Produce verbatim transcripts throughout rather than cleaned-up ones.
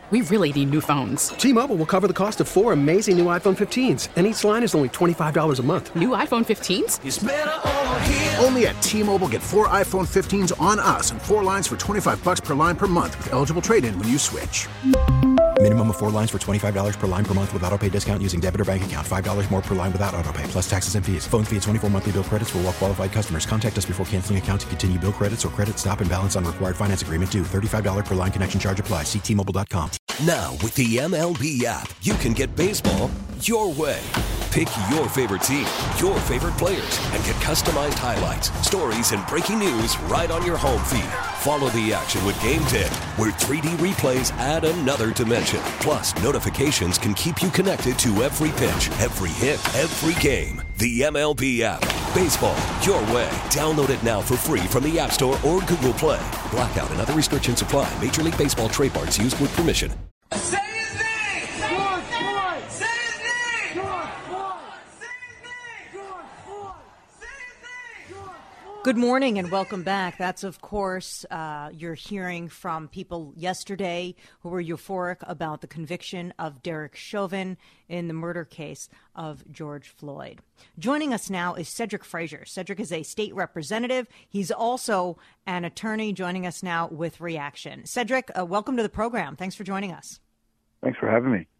We really need new phones. T-Mobile will cover the cost of four amazing new iPhone fifteens, and each line is only twenty-five dollars a month. New iPhone fifteens? It's better over here. Only at T-Mobile, get four iPhone fifteens on us and four lines for twenty-five dollars per line per month with eligible trade-in when you switch. Minimum of four lines for twenty-five dollars per line per month with autopay discount using debit or bank account. five dollars more per line without autopay, plus taxes and fees. Phone fee at twenty-four monthly bill credits for well-qualified customers. Contact us before canceling account to continue bill credits or credit stop and balance on required finance agreement due. thirty-five dollars per line connection charge applies. See T Mobile dot com. Now, with the M L B app, you can get baseball your way. Pick your favorite team, your favorite players, and get customized highlights, stories, and breaking news right on your home feed. Follow the action with Game Day, where three D replays add another dimension. Plus, notifications can keep you connected to every pitch, every hit, every game. The M L B app. Baseball your way. Download it now for free from the App Store or Google Play. Blackout and other restrictions apply. Major League Baseball trademarks used with permission. Say his name! George Floyd! Say his name! George Floyd! Say his name! George Floyd! Say his name! George Floyd! Good morning and welcome back. That's, of course, uh, you're hearing from people yesterday who were euphoric about the conviction of Derek Chauvin in the murder case of George Floyd. Joining us now is Cedric Frazier. Cedric is a state representative. He's also an attorney joining us now with Reaction. Cedric, uh, welcome to the program. Thanks for joining us. Thanks for having me.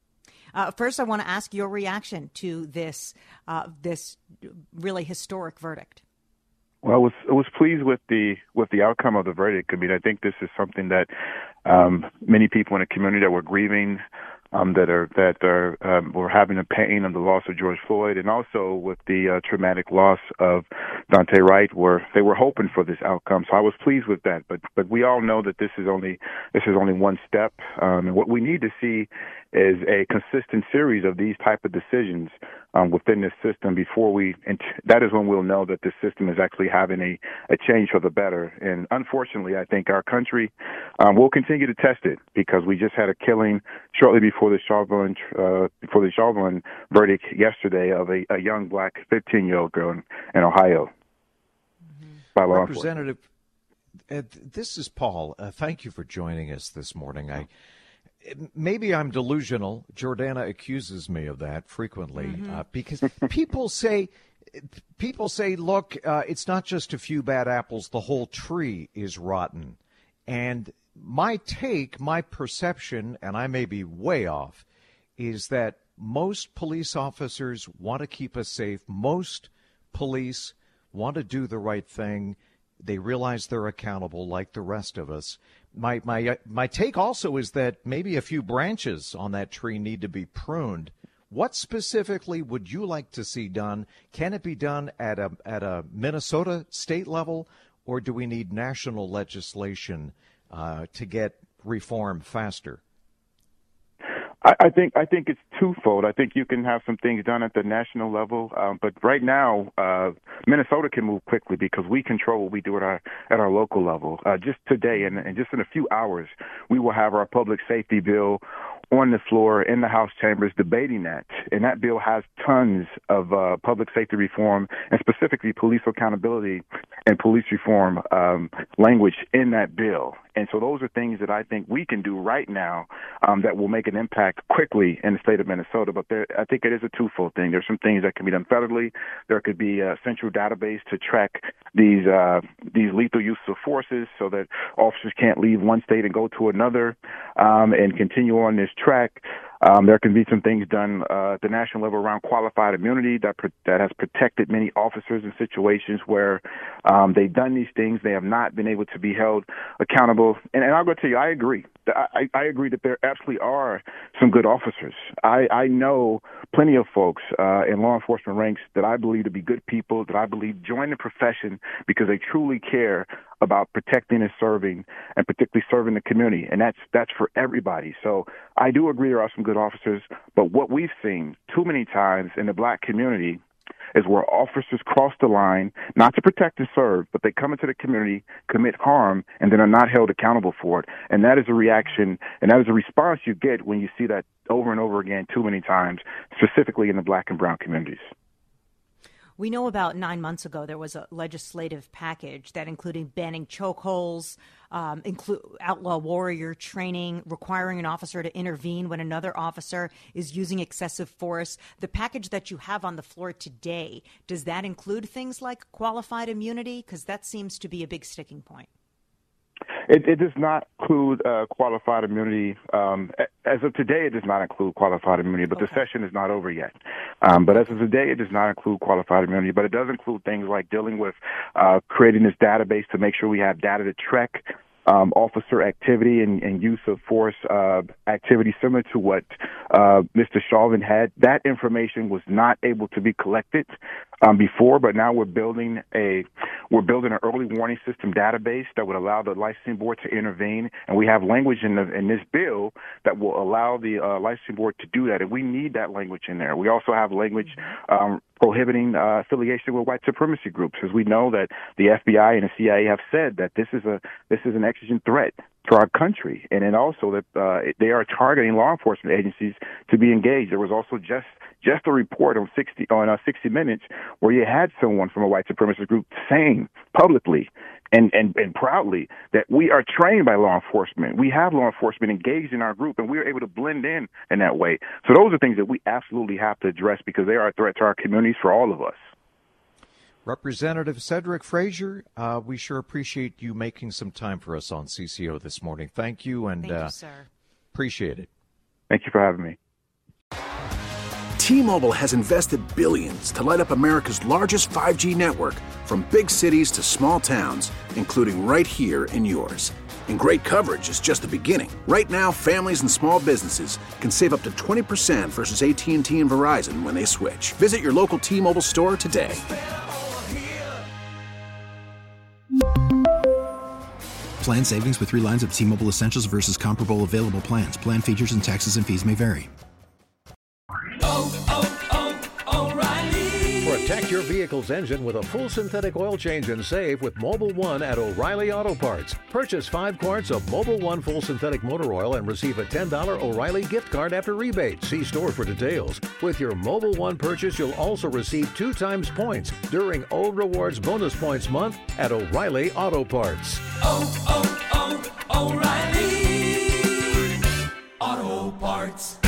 Uh, first, I want to ask your reaction to this uh, this really historic verdict. Well, I was I was pleased with the with the outcome of the verdict. I mean, I think this is something that um, many people in the community that were grieving, um, that are that are um, were having a pain of the loss of George Floyd, and also with the uh, traumatic loss of Daunte Wright, were they were hoping for this outcome. So I was pleased with that. But but we all know that this is only this is only one step, um, and what we need to see is a consistent series of these type of decisions um, within this system before we, and that is when we'll know that the system is actually having a, a change for the better. And unfortunately, I think our country um, will continue to test it because we just had a killing shortly before the Chauvin, uh, before the Chauvin verdict yesterday of a, a young black fifteen-year-old girl in, in Ohio mm-hmm. by law Representative, uh, this is Paul. Uh, thank you for joining us this morning. I. Maybe I'm delusional. Jordana accuses me of that frequently mm-hmm. uh, because people say, people say, look, uh, it's not just a few bad apples. The whole tree is rotten. And my take, my perception, and I may be way off, is that most police officers want to keep us safe. Most police want to do the right thing. They realize they're accountable like the rest of us. My my my take also is that maybe a few branches on that tree need to be pruned. What specifically would you like to see done? Can it be done at a at a Minnesota state level, or do we need national legislation uh, to get reform faster? I, I think I think it's twofold. I think you can have some things done at the national level, um, but right now uh, Minnesota can move quickly because we control what we do at our at our local level. Uh, just today, and, and just in a few hours, we will have our public safety bill on the floor in the House chambers debating that. And that bill has tons of uh, public safety reform and specifically police accountability and police reform um, language in that bill. And so those are things that I think we can do right now um, that will make an impact quickly in the state of Minnesota. But there, I think it is a twofold thing. There's some things that can be done federally. There could be a central database to track these uh, these lethal use of forces so that officers can't leave one state and go to another um, and continue on this track. Um, there can be some things done uh, at the national level around qualified immunity that pro- that has protected many officers in situations where um, they've done these things. They have not been able to be held accountable. And, and I'll go tell you, I agree. I, I agree that there absolutely are some good officers. I, I know plenty of folks uh, in law enforcement ranks that I believe to be good people, that I believe join the profession because they truly care about protecting and serving, and particularly serving the community. And that's that's for everybody. So I do agree there are some good officers, but what we've seen too many times in the black community is where officers cross the line, not to protect and serve, but they come into the community, commit harm, and then are not held accountable for it. And that is a reaction, and that is a response you get when you see that over and over again too many times, specifically in the black and brown communities. We know about nine months ago there was a legislative package that included banning chokeholds, um, include outlaw warrior training, requiring an officer to intervene when another officer is using excessive force. The package that you have on the floor today, does that include things like qualified immunity? Because that seems to be a big sticking point. It, it does not include uh, qualified immunity. Um, as of today, it does not include qualified immunity, but okay. the session is not over yet. Um, but as of today, it does not include qualified immunity, but it does include things like dealing with uh, creating this database to make sure we have data to track Um, officer activity and, and use of force uh, activity similar to what uh, Mister Chauvin had. That information was not able to be collected um, before, but now we're building a we're building an early warning system database that would allow the licensing board to intervene, and we have language in the, in this bill that will allow the uh, licensing board to do that, and we need that language in there. We also have language um, prohibiting uh, affiliation with white supremacy groups, as we know that the F B I and the C I A have said that this is a this is an exigent threat to our country, and then also that uh, they are targeting law enforcement agencies to be engaged. There was also just just a report on sixty on uh, sixty minutes where you had someone from a white supremacist group saying publicly and, and, and proudly that we are trained by law enforcement. We have law enforcement engaged in our group, and we are able to blend in in that way. So those are things that we absolutely have to address because they are a threat to our communities for all of us. Representative Cedric Frazier, uh, we sure appreciate you making some time for us on C C O this morning. Thank you, and Thank you, uh, sir. Appreciate it. Thank you for having me. T-Mobile has invested billions to light up America's largest five G network, from big cities to small towns, including right here in yours. And great coverage is just the beginning. Right now, families and small businesses can save up to twenty percent versus A T and T and Verizon when they switch. Visit your local T-Mobile store today. Plan savings with three lines of T-Mobile Essentials versus comparable available plans. Plan features and taxes and fees may vary. Oh, oh, oh, O'Reilly. Protect your vehicle's engine with a full synthetic oil change and save with Mobil one at O'Reilly Auto Parts. Purchase five quarts of Mobil one full synthetic motor oil and receive a ten dollars O'Reilly gift card after rebate. See store for details. With your Mobil one purchase, you'll also receive two times points during O Rewards Bonus Points Month at O'Reilly Auto Parts. Oh, oh, oh, O'Reilly Auto Parts.